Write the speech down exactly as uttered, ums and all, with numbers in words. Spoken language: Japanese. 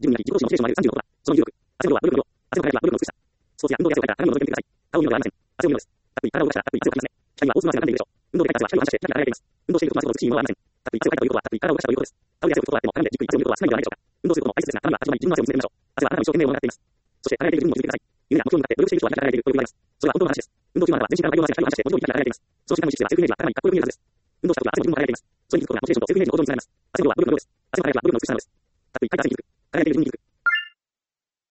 自分になり、自己同士のモチベーションを上げるさんじゅうのことだ。その有力。汗の量は努力の量。汗の速さは努力の美しさ。スポーツや運動で汗をかいたら、体を除いてみてください。顔を見るのではありません。汗を見るのです。たっぷり体を動かしたら、たっぷり汗をかきますね。光は大粒の汗が流れているでしょう。運動でかいた汗は光を反射して、キラキラ輝いています。運動していることと汗ほど美しいものはありません。たっぷり汗をかいたということは、たっぷり体を動かしたということです。タオルや汗を拭くことはあっても、絡んでじっくり汗を見ることは少ないのではないでしょうか。運動することも大切ですが、たまには立ち止まり、自分の汗を見つめてみましょう。汗はあなたの一生懸命を物語っています。そして、輝いている自分にも気づいてください。夢や目標に向かって努力している人はキラキラ輝いているということです。それは本当の話です。運動中のあなたは全身から大量の汗や光を反射して、文字通りキラキラ輝いています。その瞬間の意識はセルフイメージはさらにかっこよく見えるはずです。運動した時は汗も自分も輝いています。それに気づくことがモチベーションとセルフイメージの行動につながります。汗の量は努力の量です。汗をかけば努力の美しさなのです。たっぷりかいた汗に気づく。輝いている自分に気づく。